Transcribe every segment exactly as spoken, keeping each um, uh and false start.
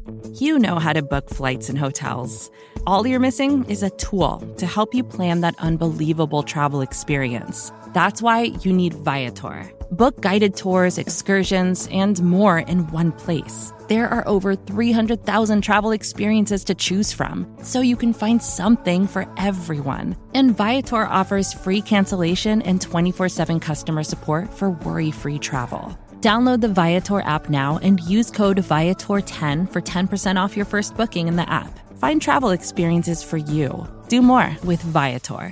You know how to book flights and hotels. All you're missing is a tool to help you plan that unbelievable travel experience. That's why you need Viator. Book guided tours, excursions, and more in one place. There are over three hundred thousand travel experiences to choose from, so you can find something for everyone. And Viator offers free cancellation and twenty-four seven customer support for worry-free travel. Download the Viator app now and use code Viator ten for ten percent off your first booking in the app. Find travel experiences for you. Do more with Viator.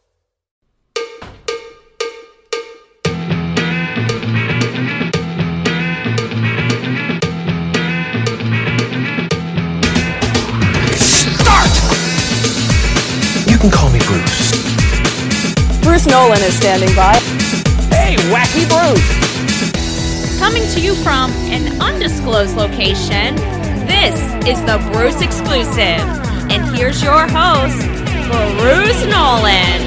You can call me Bruce. Bruce Nolan is standing by. Hey, Wacky Bruce! Coming to you from an undisclosed location, this is the Bruce Exclusive. And here's your host, Bruce Nolan.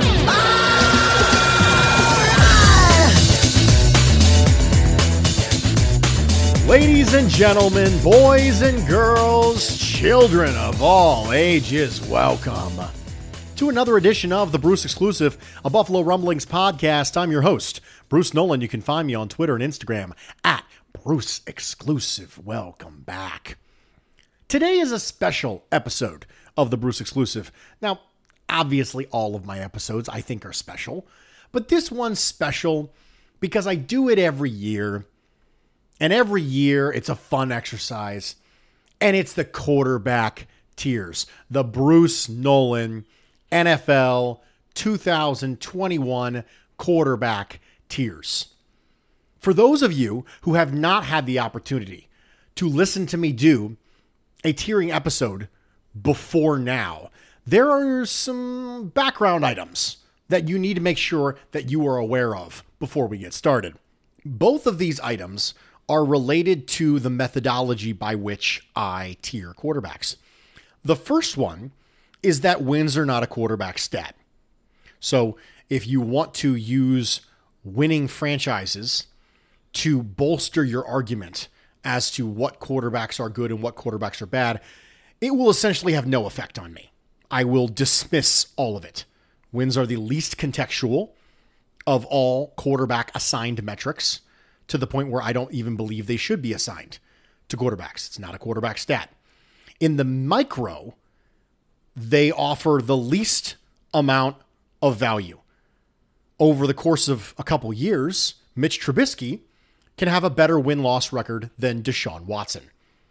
Ladies and gentlemen, boys and girls, children of all ages, welcome to another edition of the Bruce Exclusive, a Buffalo Rumblings podcast. I'm your host, Bruce Nolan. You can find me on Twitter and Instagram at Bruce Exclusive. Welcome back. Today is a special episode of the Bruce Exclusive. Now, obviously all of my episodes I think are special, but this one's special because I do it every year, and every year it's a fun exercise, and it's the quarterback tiers, the Bruce Nolan N F L two thousand twenty-one quarterback tiers. For those of you who have not had the opportunity to listen to me do a tiering episode before now, there are some background items that you need to make sure that you are aware of before we get started. Both of these items are related to the methodology by which I tier quarterbacks. The first one is that wins are not a quarterback stat. So if you want to use winning franchises to bolster your argument as to what quarterbacks are good and what quarterbacks are bad, it will essentially have no effect on me. I will dismiss all of it. Wins are the least contextual of all quarterback assigned metrics, to the point where I don't even believe they should be assigned to quarterbacks. It's not a quarterback stat. In the micro, they offer the least amount of value. Over the course of a couple years, Mitch Trubisky can have a better win-loss record than Deshaun Watson.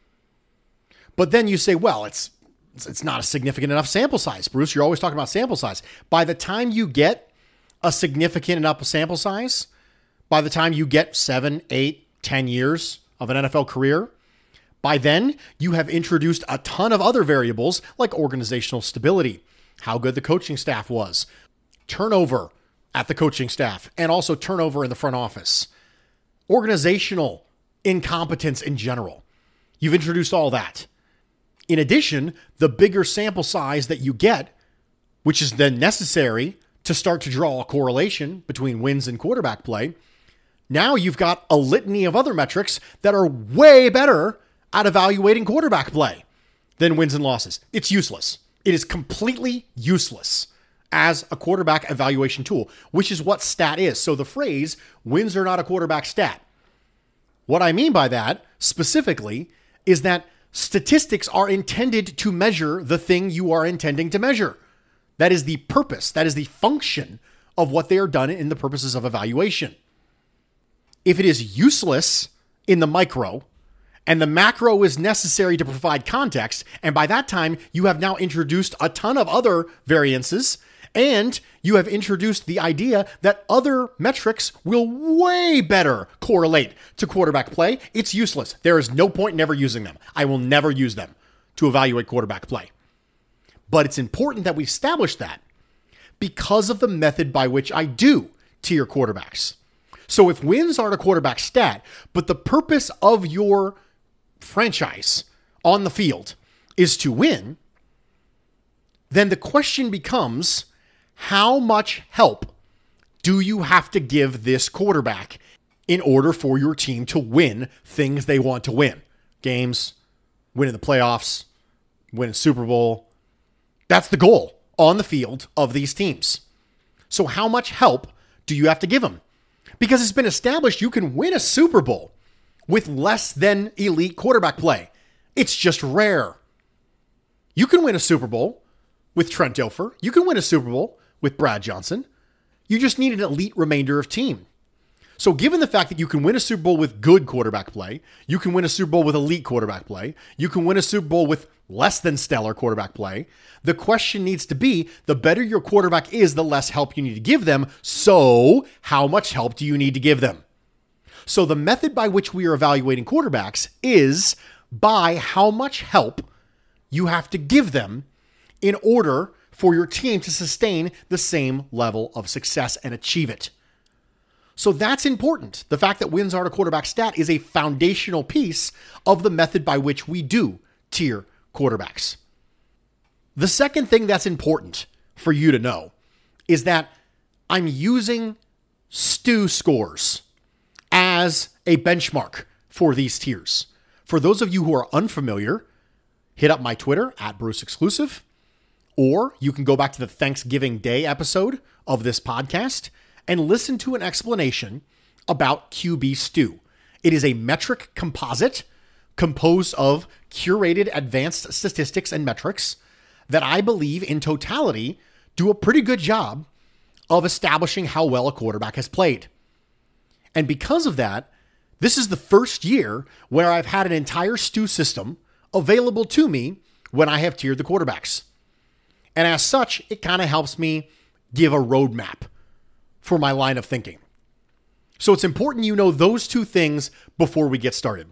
But then you say, well, it's it's not a significant enough sample size. Bruce, you're always talking about sample size. By the time you get a significant enough sample size, by the time you get seven, eight, ten years of an N F L career, by then you have introduced a ton of other variables like organizational stability, how good the coaching staff was, turnover at the coaching staff, and also turnover in the front office, organizational incompetence in general. You've introduced all that. In addition, the bigger sample size that you get, which is then necessary to start to draw a correlation between wins and quarterback play, now you've got a litany of other metrics that are way better at evaluating quarterback play than wins and losses. It's useless. It is completely useless as a quarterback evaluation tool, which is what stat is. So the phrase, wins are not a quarterback stat. What I mean by that specifically is that statistics are intended to measure the thing you are intending to measure. That is the purpose. That is the function of what they are done in the purposes of evaluation. If it is useless in the micro and the macro is necessary to provide context, and by that time you have now introduced a ton of other variances, and you have introduced the idea that other metrics will way better correlate to quarterback play, it's useless. There is no point in ever using them. I will never use them to evaluate quarterback play. But it's important that we establish that because of the method by which I do tier quarterbacks. So if wins aren't a quarterback stat, but the purpose of your franchise on the field is to win, then the question becomes, how much help do you have to give this quarterback in order for your team to win things they want to win? Games, winning the playoffs, winning Super Bowl. That's the goal on the field of these teams. So how much help do you have to give them? Because it's been established you can win a Super Bowl with less than elite quarterback play. It's just rare. You can win a Super Bowl with Trent Dilfer. You can win a Super Bowl with Brad Johnson. You just need an elite remainder of team. So given the fact that you can win a Super Bowl with good quarterback play, you can win a Super Bowl with elite quarterback play, you can win a Super Bowl with less than stellar quarterback play, the question needs to be, the better your quarterback is, the less help you need to give them. So how much help do you need to give them? So the method by which we are evaluating quarterbacks is by how much help you have to give them in order for your team to sustain the same level of success and achieve it. So that's important. The fact that wins are a quarterback stat is a foundational piece of the method by which we do tier quarterbacks. The second thing that's important for you to know is that I'm using Stu scores as a benchmark for these tiers. For those of you who are unfamiliar, hit up my Twitter at Bruce Exclusive, or you can go back to the Thanksgiving Day episode of this podcast and listen to an explanation about Q B Stew. It is a metric composite composed of curated advanced statistics and metrics that I believe in totality do a pretty good job of establishing how well a quarterback has played. And because of that, this is the first year where I've had an entire Stew system available to me when I have tiered the quarterbacks. And as such, it kind of helps me give a roadmap for my line of thinking. So it's important you know those two things before we get started.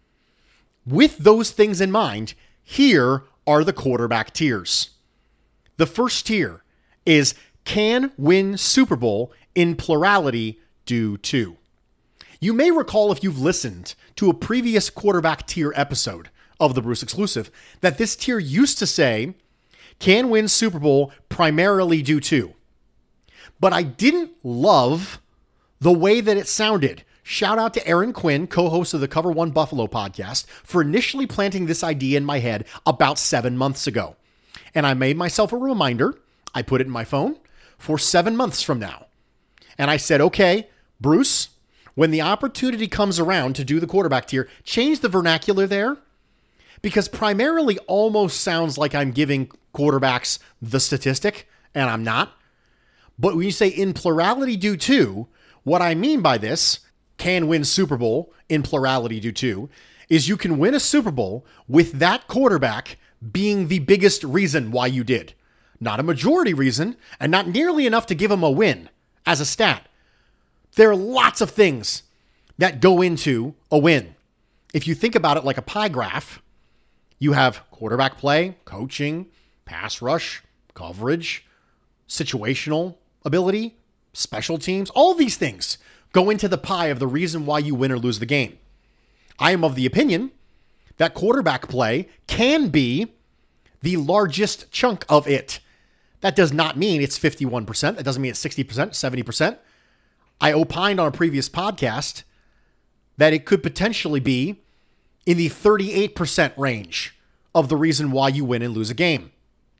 With those things in mind, here are the quarterback tiers. The first tier is can win Super Bowl in plurality due to. You may recall if you've listened to a previous quarterback tier episode of the Bruce Exclusive that this tier used to say can win Super Bowl primarily due to. But I didn't love the way that it sounded. Shout out to Aaron Quinn, co-host of the Cover One Buffalo podcast, for initially planting this idea in my head about seven months ago. And I made myself a reminder. I put it in my phone for seven months from now. And I said, okay, Bruce, when the opportunity comes around to do the quarterback tier, change the vernacular there, because primarily almost sounds like I'm giving quarterbacks the statistic, and I'm not. But when you say in plurality due to, what I mean by this, can win Super Bowl in plurality due to, is you can win a Super Bowl with that quarterback being the biggest reason why you did. Not a majority reason, and not nearly enough to give him a win as a stat. There are lots of things that go into a win. If you think about it like a pie graph, you have quarterback play, coaching, pass rush, coverage, situational ability, special teams, all these things go into the pie of the reason why you win or lose the game. I am of the opinion that quarterback play can be the largest chunk of it. That does not mean it's fifty-one percent. That doesn't mean it's sixty percent, seventy percent. I opined on a previous podcast that it could potentially be in the thirty-eight percent range of the reason why you win and lose a game.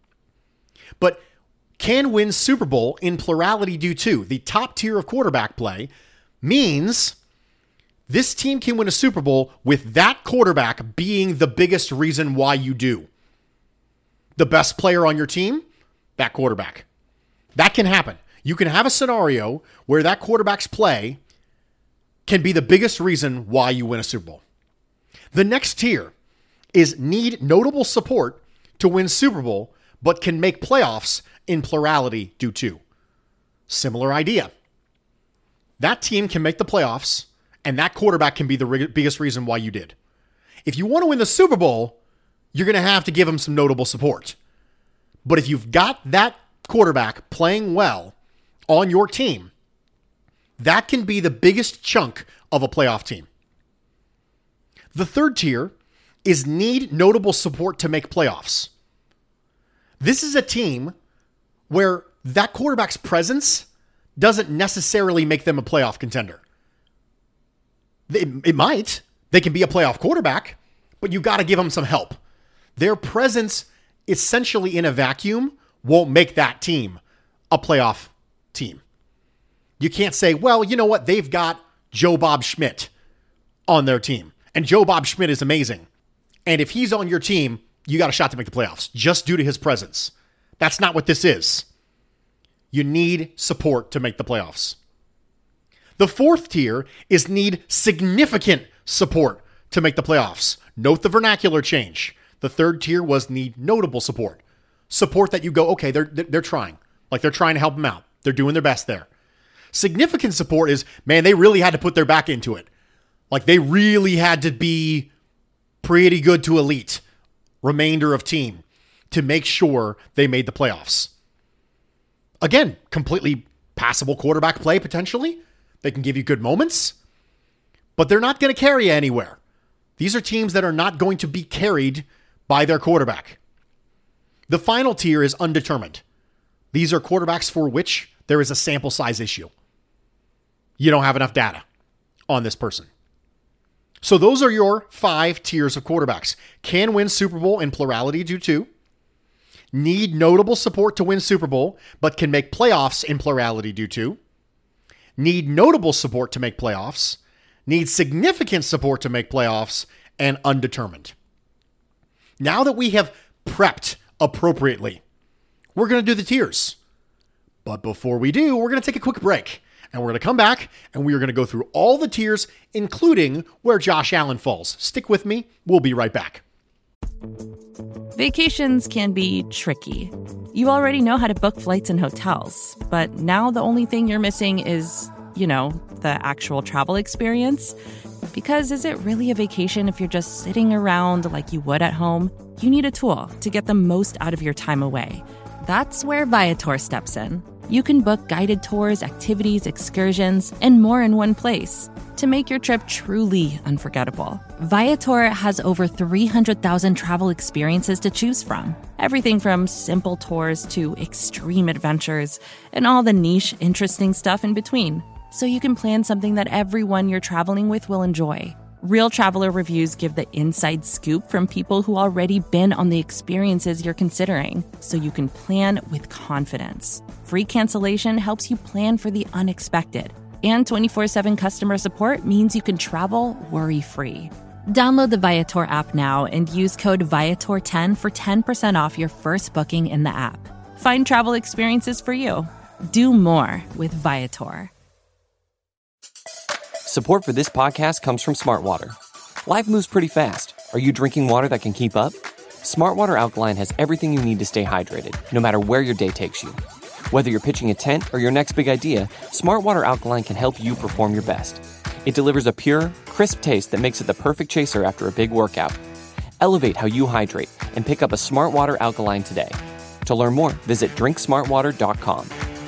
But can win Super Bowl in plurality due to, the top tier of quarterback play, means this team can win a Super Bowl with that quarterback being the biggest reason why you do. The best player on your team, that quarterback. That can happen. You can have a scenario where that quarterback's play can be the biggest reason why you win a Super Bowl. The next tier is need notable support to win Super Bowl, but can make playoffs in plurality due to. Similar idea. That team can make the playoffs, and that quarterback can be the re- biggest reason why you did. If you want to win the Super Bowl, you're going to have to give them some notable support. But if you've got that quarterback playing well on your team, that can be the biggest chunk of a playoff team. The third tier is need notable support to make playoffs. This is a team where that quarterback's presence doesn't necessarily make them a playoff contender. It, it might. They can be a playoff quarterback, but you got to give them some help. Their presence essentially in a vacuum won't make that team a playoff team. You can't say, well, you know what? They've got Joe Bob Schmidt on their team, and Joe Bob Schmidt is amazing. And if he's on your team, you got a shot to make the playoffs just due to his presence. That's not what this is. You need support to make the playoffs. The fourth tier is need significant support to make the playoffs. Note the vernacular change. The third tier was need notable support. Support that you go, okay, they're they're trying. Like they're trying to help them out. They're doing their best there. Significant support is, man, they really had to put their back into it. Like they really had to be pretty good to elite remainder of team to make sure they made the playoffs. Again, completely passable quarterback play potentially. They can give you good moments, but they're not going to carry you anywhere. These are teams that are not going to be carried by their quarterback. The final tier is undetermined. These are quarterbacks for which there is a sample size issue. You don't have enough data on this person. So those are your five tiers of quarterbacks. Can win Super Bowl in plurality due to. Need notable support to win Super Bowl, but can make playoffs in plurality due to. Need notable support to make playoffs. Need significant support to make playoffs, and undetermined. Now that we have prepped appropriately, we're going to do the tiers. But before we do, we're going to take a quick break. And we're going to come back and we are going to go through all the tiers, including where Josh Allen falls. Stick with me. We'll be right back. Vacations can be tricky. You already know how to book flights and hotels, but now the only thing you're missing is, you know, the actual travel experience. Because is it really a vacation if you're just sitting around like you would at home? You need a tool to get the most out of your time away. That's where Viator steps in. You can book guided tours, activities, excursions, and more in one place to make your trip truly unforgettable. Viator has over three hundred thousand travel experiences to choose from. Everything from simple tours to extreme adventures and all the niche, interesting stuff in between. So you can plan something that everyone you're traveling with will enjoy. Real traveler reviews give the inside scoop from people who already been on the experiences you're considering, so you can plan with confidence. Free cancellation helps you plan for the unexpected. And twenty-four seven customer support means you can travel worry-free. Download the Viator app now and use code Viator ten for ten percent off your first booking in the app. Find travel experiences for you. Do more with Viator. Support for this podcast comes from Smartwater. Life moves pretty fast. Are you drinking water that can keep up? Smartwater Alkaline has everything you need to stay hydrated, no matter where your day takes you. Whether you're pitching a tent or your next big idea, Smartwater Alkaline can help you perform your best. It delivers a pure, crisp taste that makes it the perfect chaser after a big workout. Elevate how you hydrate and pick up a Smartwater Alkaline today. To learn more, visit drink smartwater dot com.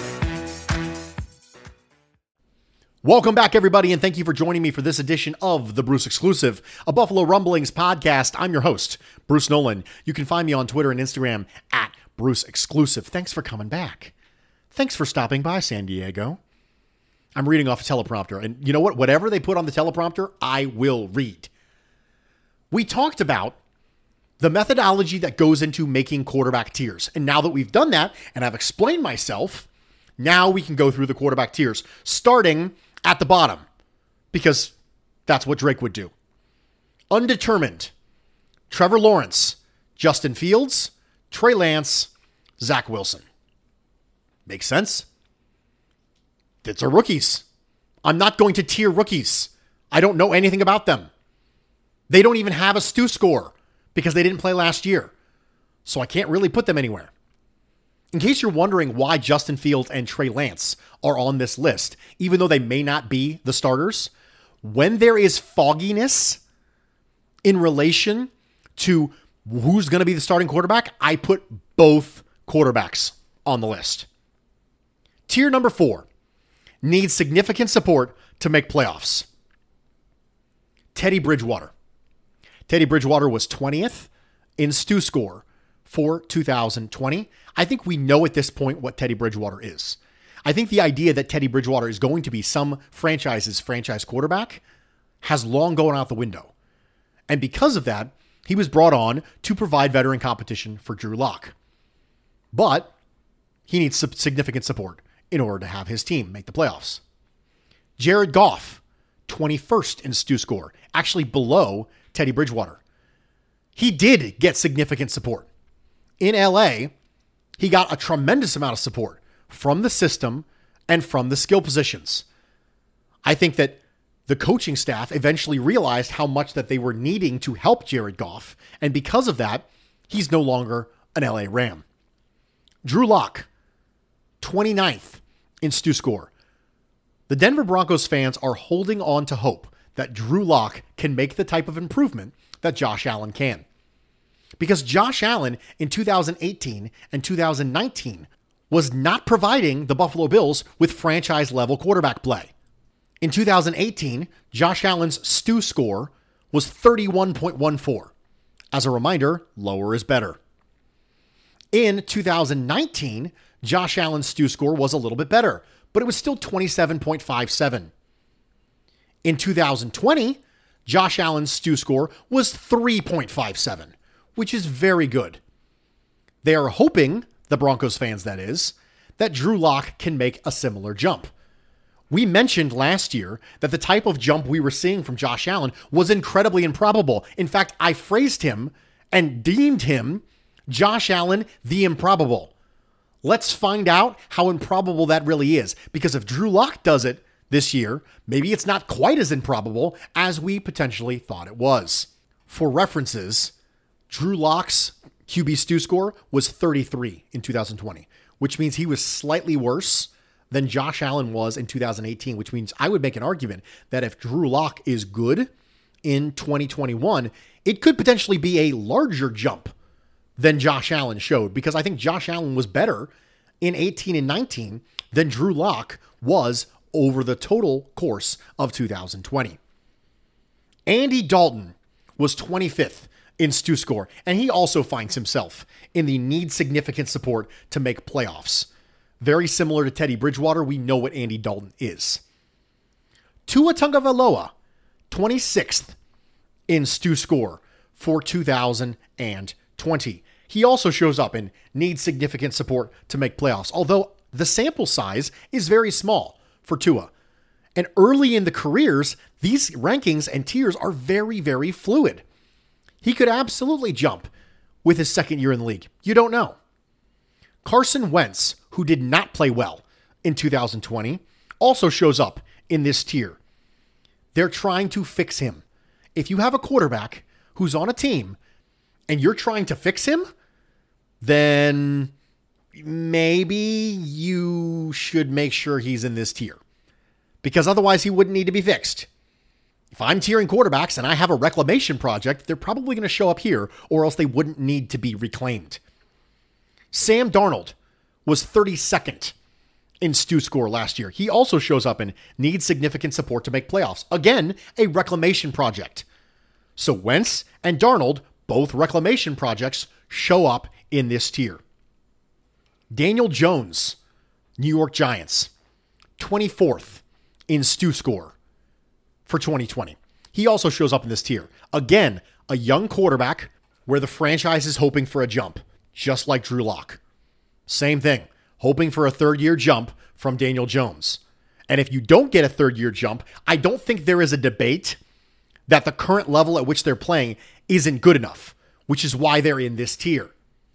Welcome back, everybody, and thank you for joining me for this edition of the Bruce Exclusive, a Buffalo Rumblings podcast. I'm your host, Bruce Nolan. You can find me on Twitter and Instagram at Bruce Exclusive. Thanks for coming back. Thanks for stopping by, San Diego. I'm reading off a teleprompter, and you know what? Whatever they put on the teleprompter, I will read. We talked about the methodology that goes into making quarterback tiers, and now that we've done that, and I've explained myself, now we can go through the quarterback tiers, starting at the bottom, because that's what Drake would do. Undetermined: Trevor Lawrence, Justin Fields, Trey Lance, Zach Wilson. Makes sense. It's our rookies. I'm not going to tier rookies. I don't know anything about them. They don't even have a Stu score because they didn't play last year. So I can't really put them anywhere. In case you're wondering why Justin Fields and Trey Lance are on this list, even though they may not be the starters, when there is fogginess in relation to who's going to be the starting quarterback, I put both quarterbacks on the list. Tier number four: needs significant support to make playoffs. Teddy Bridgewater. Teddy Bridgewater was twentieth in Stu score for two thousand twenty. I think we know at this point what Teddy Bridgewater is. I think the idea that Teddy Bridgewater is going to be some franchise's franchise quarterback has long gone out the window. And because of that, he was brought on to provide veteran competition for Drew Lock. But he needs significant support in order to have his team make the playoffs. Jared Goff, twenty-first in Stu score, actually below Teddy Bridgewater. He did get significant support. In L A, he got a tremendous amount of support from the system and from the skill positions. I think that the coaching staff eventually realized how much that they were needing to help Jared Goff, and because of that, he's no longer an L A Ram. Drew Lock, twenty-ninth in Stu score. The Denver Broncos fans are holding on to hope that Drew Lock can make the type of improvement that Josh Allen can. Because Josh Allen in two thousand eighteen and two thousand nineteen was not providing the Buffalo Bills with franchise-level quarterback play. In two thousand eighteen, Josh Allen's Stu score was thirty-one point one four. As a reminder, lower is better. In two thousand nineteen, Josh Allen's Stu score was a little bit better, but it was still twenty-seven point five seven. In two thousand twenty, Josh Allen's Stu score was three point five seven, which is very good. They are hoping, the Broncos fans that is, that Drew Lock can make a similar jump. We mentioned last year that the type of jump we were seeing from Josh Allen was incredibly improbable. In fact, I phrased him and deemed him Josh Allen the improbable. Let's find out how improbable that really is, because if Drew Lock does it this year, maybe it's not quite as improbable as we potentially thought it was. For references, Drew Lock's Q B Stu score was thirty-three in two thousand twenty, which means he was slightly worse than Josh Allen was in two thousand eighteen, which means I would make an argument that if Drew Lock is good in twenty twenty-one, it could potentially be a larger jump than Josh Allen showed, because I think Josh Allen was better in eighteen and nineteen than Drew Lock was over the total course of two thousand twenty. Andy Dalton was twenty-fifth in Stu score, and he also finds himself in the need significant support to make playoffs. Very similar to Teddy Bridgewater, we know what Andy Dalton is. Tua Tagovailoa, twenty-sixth in Stu score for two thousand twenty. He also shows up and needs significant support to make playoffs, although the sample size is very small for Tua. And early in the careers, these rankings and tiers are very, very fluid. He could absolutely jump with his second year in the league. You don't know. Carson Wentz, who did not play well in two thousand twenty, also shows up in this tier. They're trying to fix him. If you have a quarterback who's on a team and you're trying to fix him, then maybe you should make sure he's in this tier, because otherwise he wouldn't need to be fixed. If I'm tiering quarterbacks and I have a reclamation project, they're probably going to show up here, or else they wouldn't need to be reclaimed. Sam Darnold was thirty-second in Stu score last year. He also shows up and needs significant support to make playoffs. Again, a reclamation project. So Wentz and Darnold, both reclamation projects, show up in this tier. Daniel Jones, New York Giants, twenty-fourth in Stu score for twenty twenty. He also shows up in this tier. Again, a young quarterback where the franchise is hoping for a jump, just like Drew Lock. Same thing, hoping for a third-year jump from Daniel Jones. And if you don't get a third-year jump, I don't think there is a debate that the current level at which they're playing isn't good enough, which is why they're in this tier.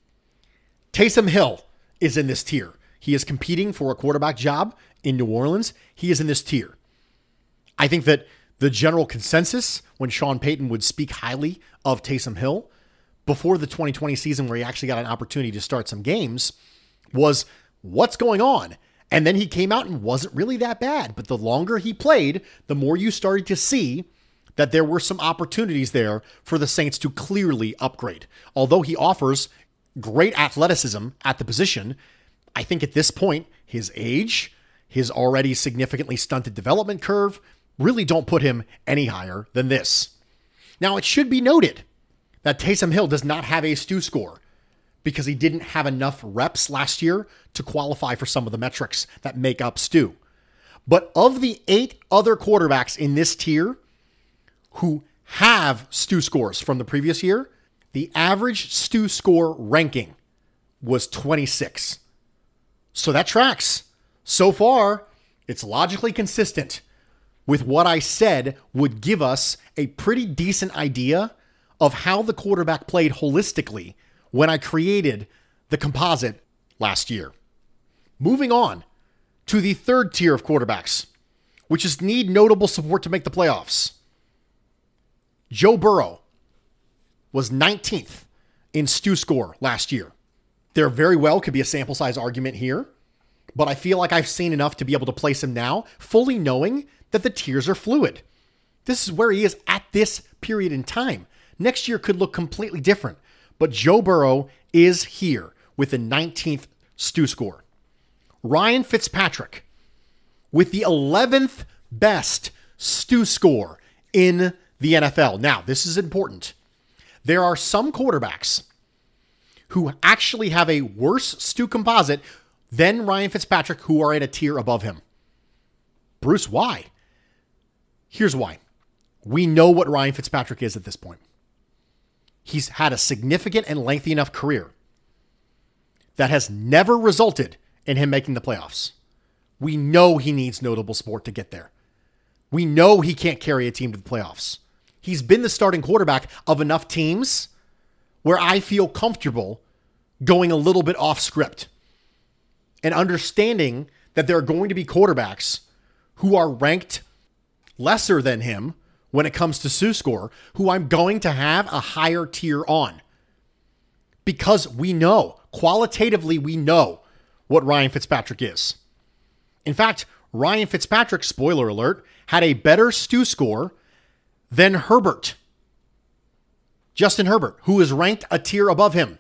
Taysom Hill is in this tier. He is competing for a quarterback job in New Orleans. He is in this tier. I think that the general consensus when Sean Payton would speak highly of Taysom Hill before the twenty twenty season, where he actually got an opportunity to start some games, was what's going on? And then he came out and wasn't really that bad. But the longer he played, the more you started to see that there were some opportunities there for the Saints to clearly upgrade. Although he offers great athleticism at the position, I think at this point, his age, his already significantly stunted development curve, really don't put him any higher than this. Now, it should be noted that Taysom Hill does not have a Stu score because he didn't have enough reps last year to qualify for some of the metrics that make up Stu. But of the eight other quarterbacks in this tier who have Stu scores from the previous year, the average Stu score ranking was twenty-six. So that tracks. So far, it's logically consistent with what I said would give us a pretty decent idea of how the quarterback played holistically when I created the composite last year. Moving on to the third tier of quarterbacks, which is need notable support to make the playoffs. Joe Burrow was nineteenth in Stu score last year. There very well could be a sample size argument here, but I feel like I've seen enough to be able to place him now, fully knowing that the tiers are fluid. This is where he is at this period in time. Next year could look completely different, but Joe Burrow is here with the nineteenth Stu score. Ryan Fitzpatrick with the eleventh best Stu score in the N F L. Now, this is important. There are some quarterbacks who actually have a worse Stu composite than Ryan Fitzpatrick who are in a tier above him. Bruce, why? Here's why. We know what Ryan Fitzpatrick is at this point. He's had a significant and lengthy enough career that has never resulted in him making the playoffs. We know he needs notable support to get there. We know he can't carry a team to the playoffs. He's been the starting quarterback of enough teams where I feel comfortable going a little bit off script and understanding that there are going to be quarterbacks who are ranked lesser than him when it comes to Stu score, who I'm going to have a higher tier on. Because we know, qualitatively we know what Ryan Fitzpatrick is. In fact, Ryan Fitzpatrick, spoiler alert, had a better Stu score than Herbert. Justin Herbert, who is ranked a tier above him.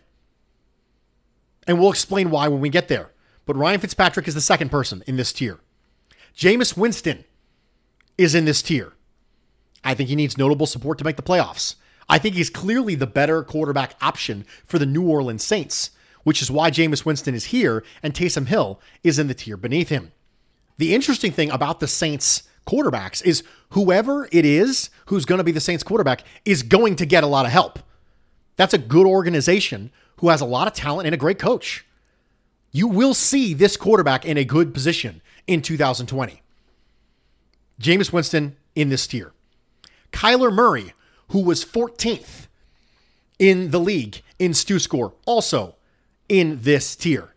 And we'll explain why when we get there. But Ryan Fitzpatrick is the second person in this tier. Jameis Winston is in this tier. I think he needs notable support to make the playoffs. I think he's clearly the better quarterback option for the New Orleans Saints, which is why Jameis Winston is here and Taysom Hill is in the tier beneath him. The interesting thing about the Saints quarterbacks is whoever it is who's going to be the Saints quarterback is going to get a lot of help. That's a good organization who has a lot of talent and a great coach. You will see this quarterback in a good position in two thousand twenty. Jameis Winston in this tier. Kyler Murray, who was fourteenth in the league in Stu score, also in this tier.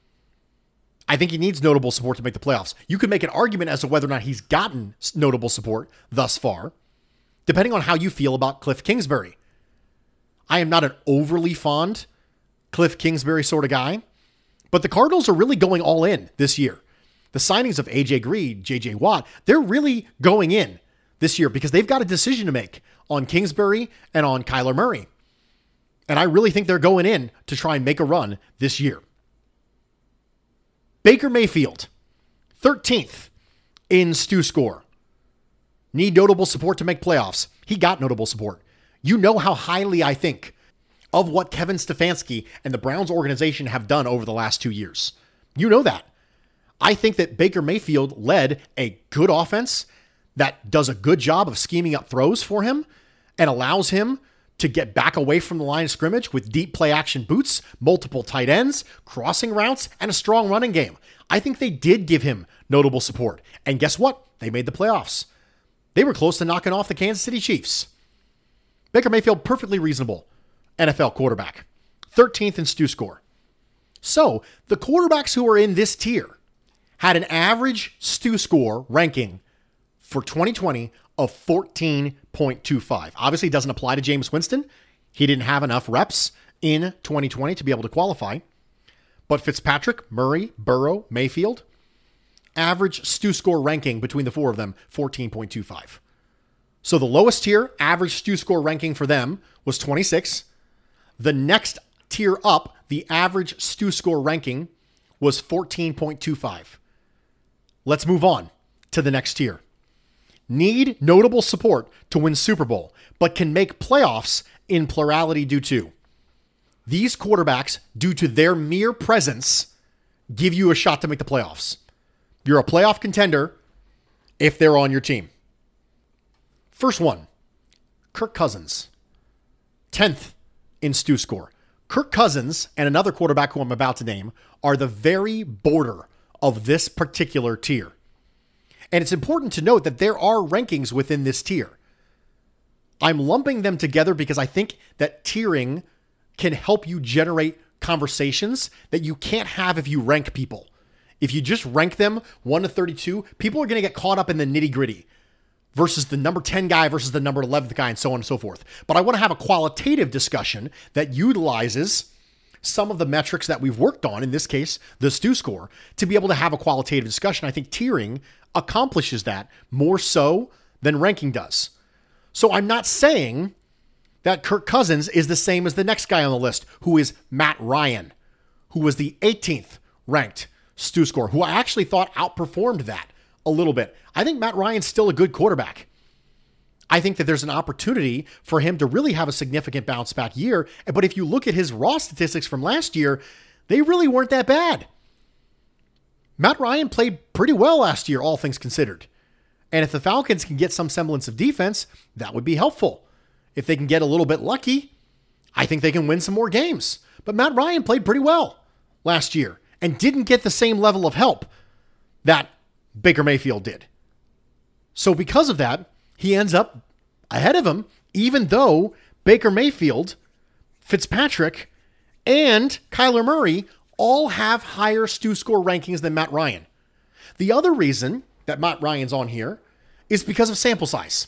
I think he needs notable support to make the playoffs. You could make an argument as to whether or not he's gotten notable support thus far, depending on how you feel about Cliff Kingsbury. I am not an overly fond Cliff Kingsbury sort of guy, but the Cardinals are really going all in this year. The signings of A J Green, J J Watt, they're really going in this year because they've got a decision to make on Kingsbury and on Kyler Murray. And I really think they're going in to try and make a run this year. Baker Mayfield, thirteenth in Stu score. Need notable support to make playoffs. He got notable support. You know how highly I think of what Kevin Stefanski and the Browns organization have done over the last two years. You know that. I think that Baker Mayfield led a good offense that does a good job of scheming up throws for him and allows him to get back away from the line of scrimmage with deep play action boots, multiple tight ends, crossing routes, and a strong running game. I think they did give him notable support. And guess what? They made the playoffs. They were close to knocking off the Kansas City Chiefs. Baker Mayfield, perfectly reasonable N F L quarterback. thirteenth in Stu score. So the quarterbacks who are in this tier had an average Stu score ranking for twenty twenty of fourteen point two five. Obviously, it doesn't apply to Jameis Winston. He didn't have enough reps in twenty twenty to be able to qualify. But Fitzpatrick, Murray, Burrow, Mayfield, average Stu score ranking between the four of them, fourteen point two five. So the lowest tier, average Stu score ranking for them was twenty-six. The next tier up, the average Stu score ranking was fourteen point two five. Let's move on to the next tier. Need notable support to win Super Bowl, but can make playoffs in plurality due to. These quarterbacks, due to their mere presence, give you a shot to make the playoffs. You're a playoff contender if they're on your team. First one, Kirk Cousins. tenth in Stu Score. Kirk Cousins and another quarterback who I'm about to name are the very border of this particular tier. And it's important to note that there are rankings within this tier. I'm lumping them together because I think that tiering can help you generate conversations that you can't have if you rank people. If you just rank them one to thirty-two, people are going to get caught up in the nitty-gritty versus the number ten guy versus the number eleventh guy and so on and so forth. But I want to have a qualitative discussion that utilizes some of the metrics that we've worked on, in this case, the Stu Score, to be able to have a qualitative discussion. I think tiering accomplishes that more so than ranking does. So I'm not saying that Kirk Cousins is the same as the next guy on the list, who is Matt Ryan, who was the eighteenth ranked Stu Score, who I actually thought outperformed that a little bit. I think Matt Ryan's still a good quarterback. I think that there's an opportunity for him to really have a significant bounce back year. But if you look at his raw statistics from last year, they really weren't that bad. Matt Ryan played pretty well last year, all things considered. And if the Falcons can get some semblance of defense, that would be helpful. If they can get a little bit lucky, I think they can win some more games. But Matt Ryan played pretty well last year and didn't get the same level of help that Baker Mayfield did. So because of that, he ends up ahead of him, even though Baker Mayfield, Fitzpatrick, and Kyler Murray all have higher Stu Score rankings than Matt Ryan. The other reason that Matt Ryan's on here is because of sample size.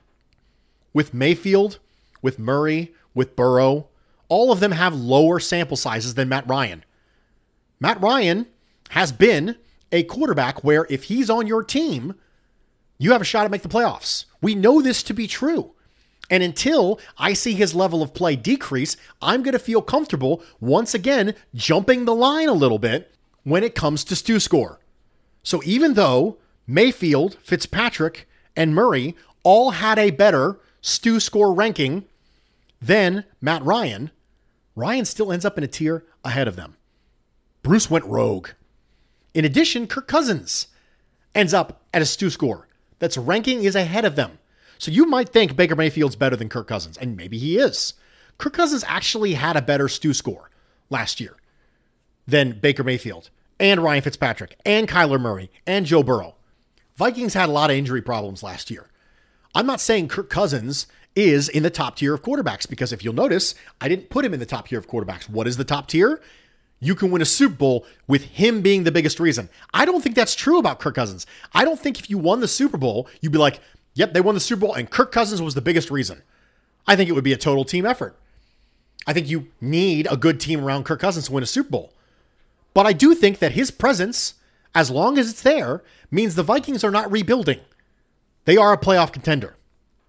With Mayfield, with Murray, with Burrow, all of them have lower sample sizes than Matt Ryan. Matt Ryan has been a quarterback where if he's on your team, you have a shot at make the playoffs. We know this to be true. And until I see his level of play decrease, I'm going to feel comfortable once again jumping the line a little bit when it comes to Stu Score. So even though Mayfield, Fitzpatrick, and Murray all had a better Stu Score ranking than Matt Ryan, Ryan still ends up in a tier ahead of them. Bruce went rogue. In addition, Kirk Cousins ends up at a Stu Score that's ranking is ahead of them. So you might think Baker Mayfield's better than Kirk Cousins, and maybe he is. Kirk Cousins actually had a better Stu Score last year than Baker Mayfield and Ryan Fitzpatrick and Kyler Murray and Joe Burrow. Vikings had a lot of injury problems last year. I'm not saying Kirk Cousins is in the top tier of quarterbacks, because if you'll notice, I didn't put him in the top tier of quarterbacks. What is the top tier? You can win a Super Bowl with him being the biggest reason. I don't think that's true about Kirk Cousins. I don't think if you won the Super Bowl, you'd be like, yep, they won the Super Bowl and Kirk Cousins was the biggest reason. I think it would be a total team effort. I think you need a good team around Kirk Cousins to win a Super Bowl. But I do think that his presence, as long as it's there, means the Vikings are not rebuilding. They are a playoff contender.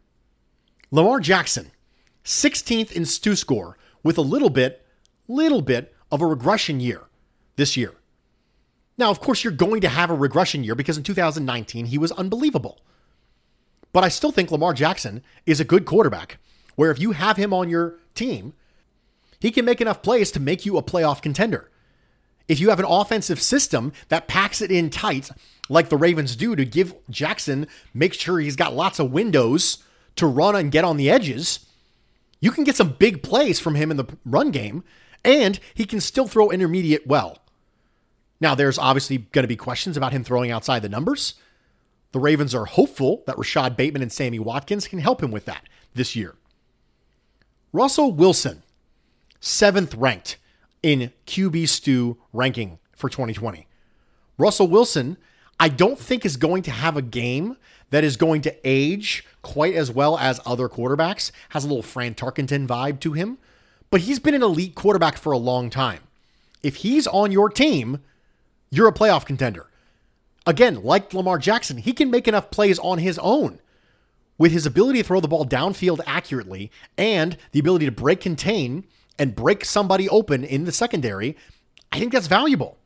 Lamar Jackson, sixteenth in Stu Score, with a little bit, little bit of a regression year this year. Now, of course, you're going to have a regression year because in two thousand nineteen, he was unbelievable. But I still think Lamar Jackson is a good quarterback, where if you have him on your team, he can make enough plays to make you a playoff contender. If you have an offensive system that packs it in tight, like the Ravens do, to give Jackson, make sure he's got lots of windows to run and get on the edges, you can get some big plays from him in the run game, and he can still throw intermediate well. Now, there's obviously going to be questions about him throwing outside the numbers. The Ravens are hopeful that Rashad Bateman and Sammy Watkins can help him with that this year. Russell Wilson, seventh ranked in Q B Stu ranking for twenty twenty. Russell Wilson, I don't think is going to have a game that is going to age quite as well as other quarterbacks. Has a little Fran Tarkenton vibe to him, but he's been an elite quarterback for a long time. If he's on your team, you're a playoff contender. Again, like Lamar Jackson, he can make enough plays on his own with his ability to throw the ball downfield accurately and the ability to break contain and break somebody open in the secondary. I think that's valuable.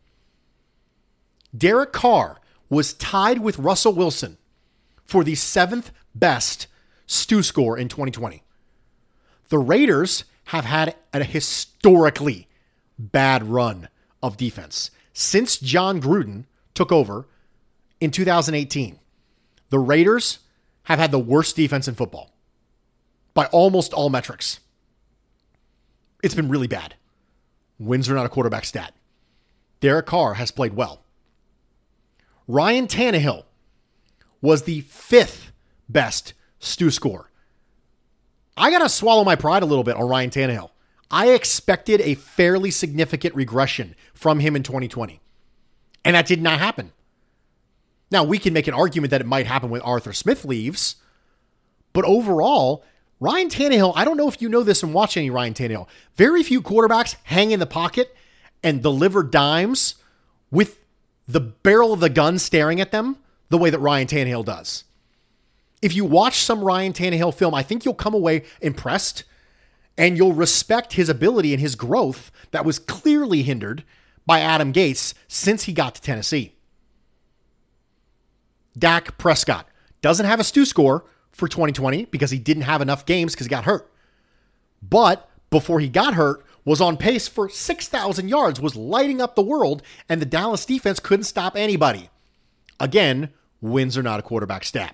Derek Carr was tied with Russell Wilson for the seventh best Stu Score in twenty twenty. The Raiders have had a historically bad run of defense since John Gruden took over in two thousand eighteen. The Raiders have had the worst defense in football by almost all metrics. It's been really bad. Wins are not a quarterback stat. Derek Carr has played well. Ryan Tannehill was the fifth best Stu scorer. I got to swallow my pride a little bit on Ryan Tannehill. I expected a fairly significant regression from him in twenty twenty. And that did not happen. Now, we can make an argument that it might happen when Arthur Smith leaves. But overall, Ryan Tannehill, I don't know if you know this and watch any Ryan Tannehill. Very few quarterbacks hang in the pocket and deliver dimes with the barrel of the gun staring at them the way that Ryan Tannehill does. If you watch some Ryan Tannehill film, I think you'll come away impressed and you'll respect his ability and his growth that was clearly hindered by Adam Gase since he got to Tennessee. Dak Prescott doesn't have a Stu score for twenty twenty because he didn't have enough games because he got hurt. But before he got hurt, was on pace for six thousand yards, was lighting up the world, and the Dallas defense couldn't stop anybody. Again, wins are not a quarterback stat.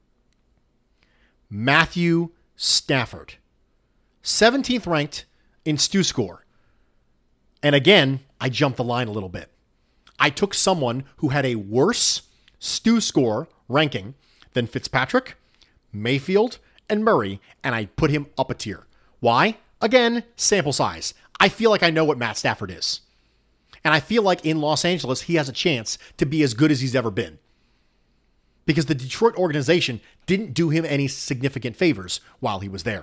Matthew Stafford, seventeenth ranked in Stu score. And again, I jumped the line a little bit. I took someone who had a worse Stu score ranking than Fitzpatrick, Mayfield, and Murray, and I put him up a tier. Why? Again, sample size. I feel like I know what Matt Stafford is. And I feel like in Los Angeles, he has a chance to be as good as he's ever been. Because the Detroit organization didn't do him any significant favors while he was there.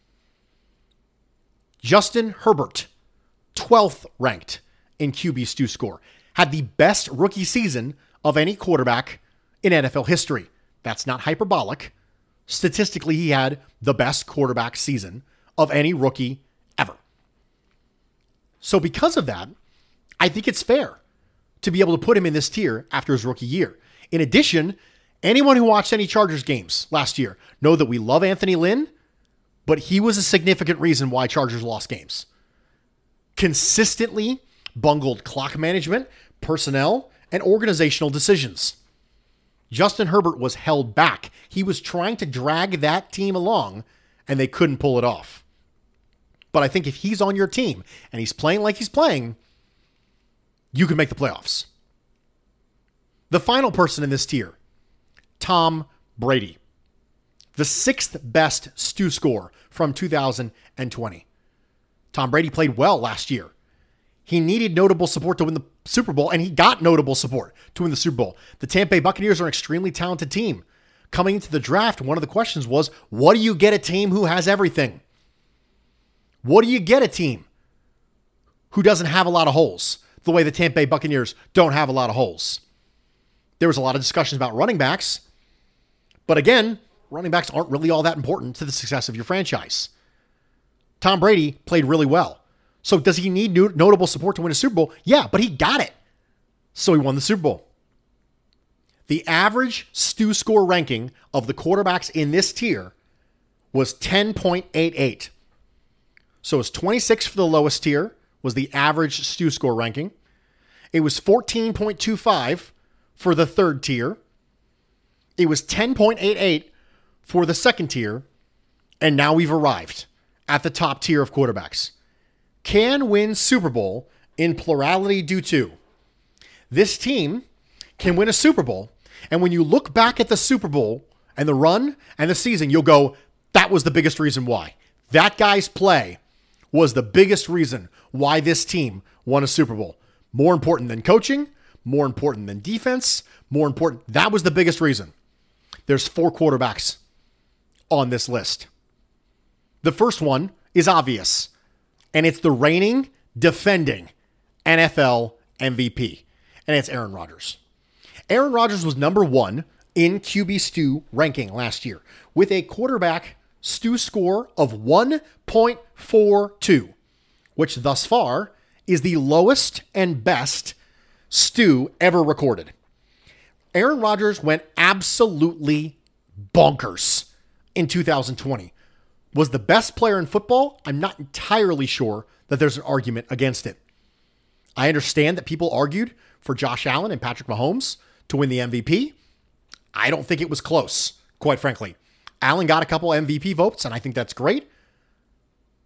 Justin Herbert, twelfth ranked in Q B Stu score, had the best rookie season of any quarterback in N F L history. That's not hyperbolic. Statistically, he had the best quarterback season of any rookie ever. So because of that, I think it's fair to be able to put him in this tier after his rookie year. In addition, anyone who watched any Chargers games last year know that we love Anthony Lynn, but he was a significant reason why Chargers lost games. Consistently bungled clock management, personnel, and organizational decisions. Justin Herbert was held back. He was trying to drag that team along, and they couldn't pull it off. But I think if he's on your team and he's playing like he's playing, you can make the playoffs. The final person in this tier, Tom Brady. The sixth best Stu score from two thousand twenty. Tom Brady played well last year. He needed notable support to win the Super Bowl, and he got notable support to win the Super Bowl. The Tampa Bay Buccaneers are an extremely talented team. Coming into the draft, one of the questions was, what do you get a team who has everything? What do you get a team who doesn't have a lot of holes, the way the Tampa Bay Buccaneers don't have a lot of holes? There was a lot of discussions about running backs, but again, running backs aren't really all that important to the success of your franchise. Tom Brady played really well. So does he need notable support to win a Super Bowl? Yeah, but he got it. So he won the Super Bowl. The average Stu score ranking of the quarterbacks in this tier was ten point eight eight. So it was twenty-six for the lowest tier, was the average Stu score ranking. It was fourteen point two five for the third tier. It was ten point eight eight for the second tier. And now we've arrived at the top tier of quarterbacks. Can win Super Bowl in plurality due to. This team can win a Super Bowl, and when you look back at the Super Bowl and the run and the season, you'll go, that was the biggest reason why. That guy's play was the biggest reason why this team won a Super Bowl. More important than coaching, more important than defense, more important. That was the biggest reason. There's four quarterbacks on this list. The first one is obvious. And it's the reigning, defending N F L M V P. And it's Aaron Rodgers. Aaron Rodgers was number one in Q B Stu ranking last year with a quarterback Stu score of one point four two, which thus far is the lowest and best Stu ever recorded. Aaron Rodgers went absolutely bonkers in two thousand twenty. Was the best player in football? I'm not entirely sure that there's an argument against it. I understand that people argued for Josh Allen and Patrick Mahomes to win the M V P. I don't think it was close, quite frankly. Allen got a couple M V P votes, and I think that's great.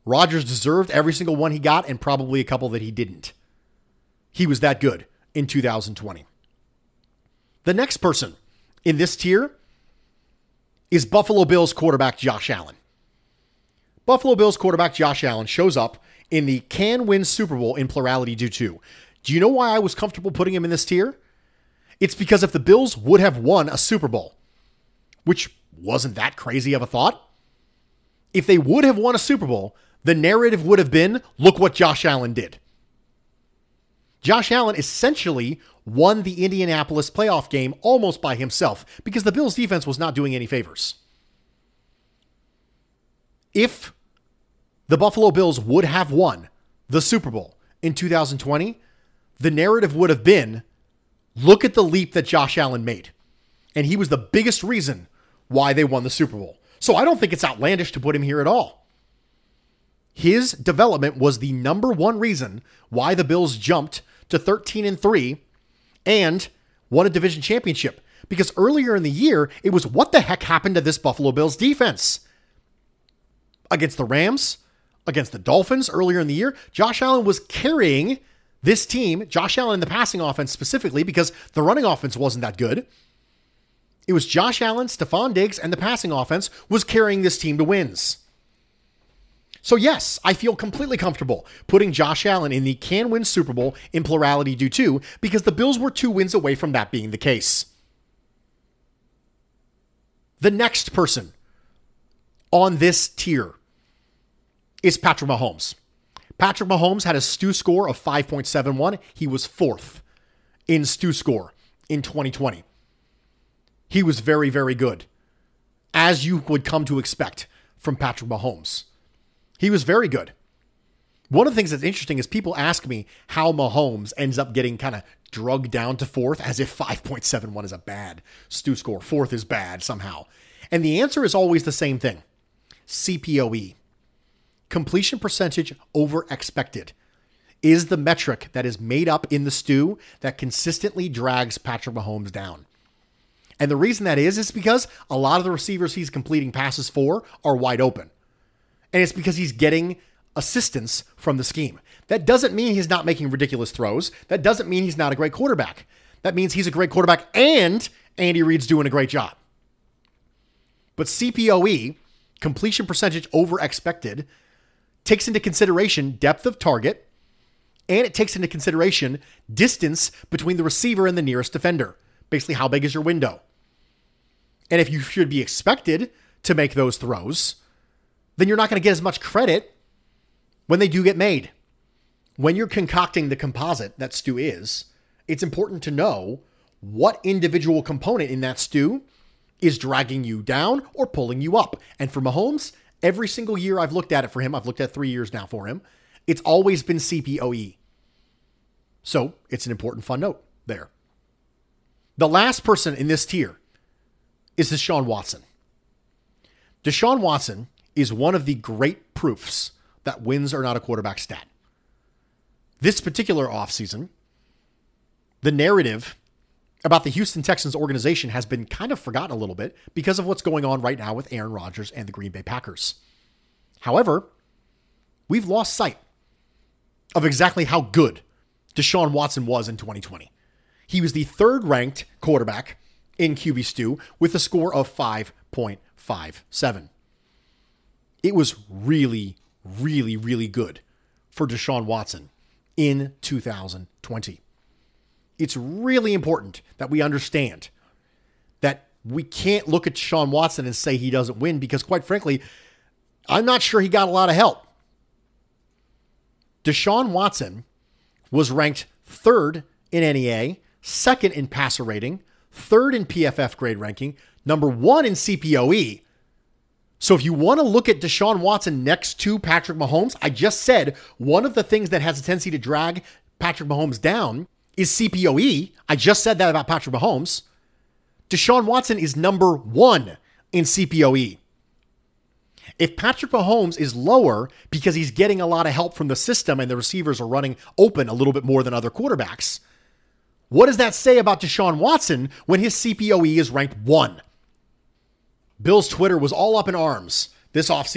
Rodgers deserved every single one he got and probably a couple that he didn't. He was that good in two thousand twenty. The next person in this tier is Buffalo Bills quarterback Josh Allen. Buffalo Bills quarterback Josh Allen shows up in the can win Super Bowl in plurality due to. Do you know why I was comfortable putting him in this tier? It's because if the Bills would have won a Super Bowl, which wasn't that crazy of a thought, if they would have won a Super Bowl, the narrative would have been, look what Josh Allen did. Josh Allen essentially won the Indianapolis playoff game almost by himself because the Bills defense was not doing any favors. If the Buffalo Bills would have won the Super Bowl in two thousand twenty, the narrative would have been, look at the leap that Josh Allen made. And he was the biggest reason why they won the Super Bowl. So I don't think it's outlandish to put him here at all. His development was the number one reason why the Bills jumped to thirteen and three and won a division championship. Because earlier in the year, it was what the heck happened to this Buffalo Bills defense? Against the Rams, against the Dolphins earlier in the year, Josh Allen was carrying this team, Josh Allen in the passing offense specifically, because the running offense wasn't that good. It was Josh Allen, Stephon Diggs, and the passing offense was carrying this team to wins. So yes, I feel completely comfortable putting Josh Allen in the can win Super Bowl in plurality due to, because the Bills were two wins away from that being the case. The next person on this tier is Patrick Mahomes. Patrick Mahomes had a Stu score of five point seven one. He was fourth in Stu score in twenty twenty. He was very, very good, as you would come to expect from Patrick Mahomes. He was very good. One of the things that's interesting is people ask me how Mahomes ends up getting kind of drugged down to fourth, as if five point seven one is a bad Stu score. Fourth is bad somehow. And the answer is always the same thing. C P O E. Completion percentage over expected is the metric that is made up in the stew that consistently drags Patrick Mahomes down. And the reason that is, is because a lot of the receivers he's completing passes for are wide open. And it's because he's getting assistance from the scheme. That doesn't mean he's not making ridiculous throws. That doesn't mean he's not a great quarterback. That means he's a great quarterback and Andy Reid's doing a great job. But C P O E, completion percentage over expected, takes into consideration depth of target, and it takes into consideration distance between the receiver and the nearest defender. Basically, how big is your window? And if you should be expected to make those throws, then you're not going to get as much credit when they do get made. When you're concocting the composite that Stu is, it's important to know what individual component in that stew is dragging you down or pulling you up. And for Mahomes, every single year I've looked at it for him, I've looked at three years now for him, it's always been C P O E. So it's an important fun note there. The last person in this tier is Deshaun Watson. Deshaun Watson is one of the great proofs that wins are not a quarterback stat. This particular offseason, the narrative about the Houston Texans organization has been kind of forgotten a little bit because of what's going on right now with Aaron Rodgers and the Green Bay Packers. However, we've lost sight of exactly how good Deshaun Watson was in twenty twenty. He was the third ranked quarterback in Q B Stew with a score of five point five seven. It was really, really, really good for Deshaun Watson in two thousand twenty. It's really important that we understand that we can't look at Deshaun Watson and say he doesn't win because, quite frankly, I'm not sure he got a lot of help. Deshaun Watson was ranked third in N E A, second in passer rating, third in P F F grade ranking, number one in C P O E. So if you want to look at Deshaun Watson next to Patrick Mahomes, I just said one of the things that has a tendency to drag Patrick Mahomes down is C P O E. I just said that about Patrick Mahomes. Deshaun Watson is number one in C P O E. If Patrick Mahomes is lower because he's getting a lot of help from the system and the receivers are running open a little bit more than other quarterbacks, what does that say about Deshaun Watson when his C P O E is ranked one? Bill's Twitter was all up in arms this offseason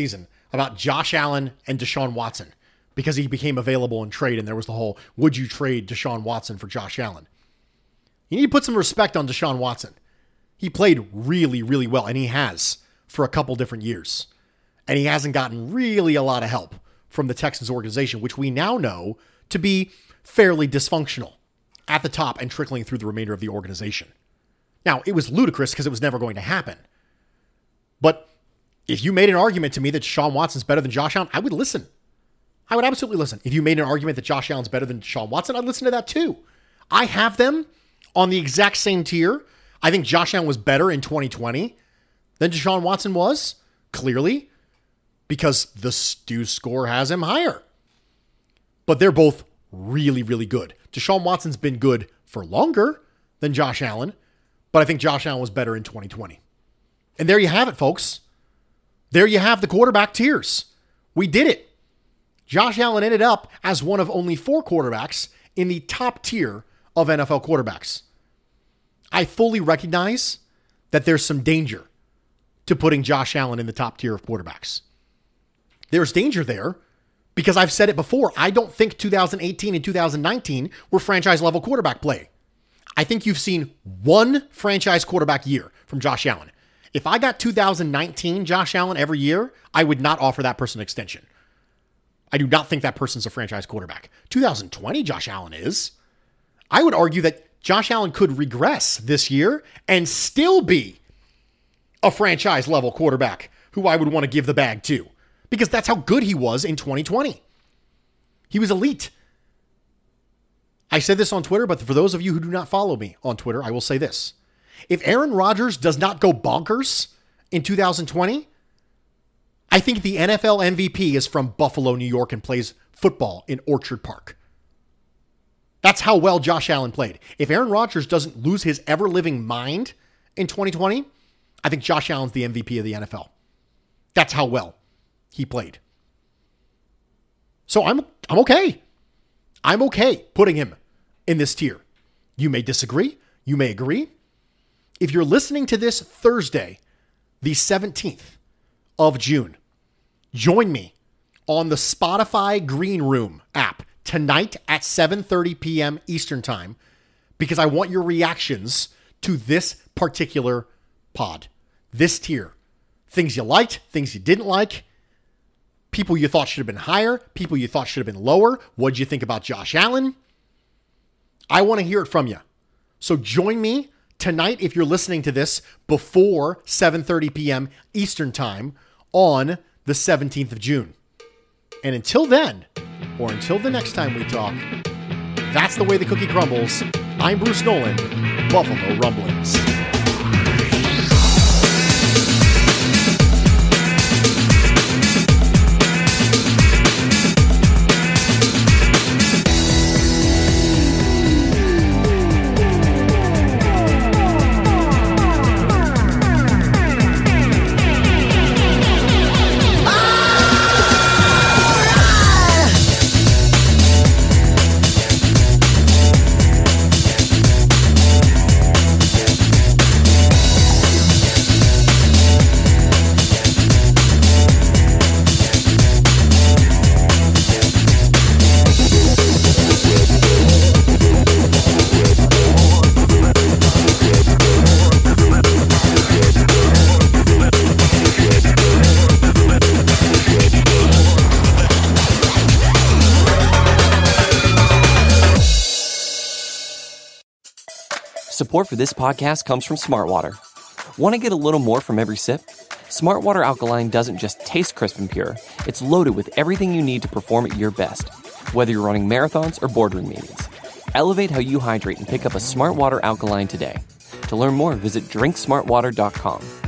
about Josh Allen and Deshaun Watson because he became available in trade, and there was the whole, would you trade Deshaun Watson for Josh Allen? You need to put some respect on Deshaun Watson. He played really, really well, and he has for a couple different years. And he hasn't gotten really a lot of help from the Texans organization, which we now know to be fairly dysfunctional at the top and trickling through the remainder of the organization. Now, it was ludicrous because it was never going to happen. But if you made an argument to me that Deshaun Watson's better than Josh Allen, I would listen. I would absolutely listen. If you made an argument that Josh Allen's better than Deshaun Watson, I'd listen to that too. I have them on the exact same tier. I think Josh Allen was better in twenty twenty than Deshaun Watson was, clearly, because the Stew score has him higher. But they're both really, really good. Deshaun Watson's been good for longer than Josh Allen, but I think Josh Allen was better in twenty twenty. And there you have it, folks. There you have the quarterback tiers. We did it. Josh Allen ended up as one of only four quarterbacks in the top tier of N F L quarterbacks. I fully recognize that there's some danger to putting Josh Allen in the top tier of quarterbacks. There's danger there because I've said it before. I don't think two thousand eighteen and two thousand nineteen were franchise-level quarterback play. I think you've seen one franchise quarterback year from Josh Allen. If I got two thousand nineteen Josh Allen every year, I would not offer that person an extension. I do not think that person's a franchise quarterback. two thousand twenty Josh Allen is. I would argue that Josh Allen could regress this year and still be a franchise-level quarterback who I would want to give the bag to, because that's how good he was in twenty twenty. He was elite. I said this on Twitter, but for those of you who do not follow me on Twitter, I will say this. If Aaron Rodgers does not go bonkers in two thousand twenty, I think the N F L M V P is from Buffalo, New York, and plays football in Orchard Park. That's how well Josh Allen played. If Aaron Rodgers doesn't lose his ever-living mind in twenty twenty, I think Josh Allen's the M V P of the N F L. That's how well he played. So I'm I'm okay. I'm okay putting him in this tier. You may disagree. You may agree. If you're listening to this Thursday, the seventeenth of June, join me on the Spotify Green Room app tonight at seven thirty p.m. Eastern Time, because I want your reactions to this particular pod, this tier. Things you liked, things you didn't like, people you thought should have been higher, people you thought should have been lower. What did you think about Josh Allen? I want to hear it from you. So join me tonight if you're listening to this before seven thirty p.m. Eastern Time on the seventeenth of June. And until then, or until the next time we talk, that's the way the cookie crumbles. I'm Bruce Nolan, Buffalo Rumblings. Support for this podcast comes from Smartwater. Want to get a little more from every sip? Smartwater Alkaline doesn't just taste crisp and pure. It's loaded with everything you need to perform at your best, whether you're running marathons or boardroom meetings. Elevate how you hydrate and pick up a Smartwater Alkaline today. To learn more, visit drink smart water dot com.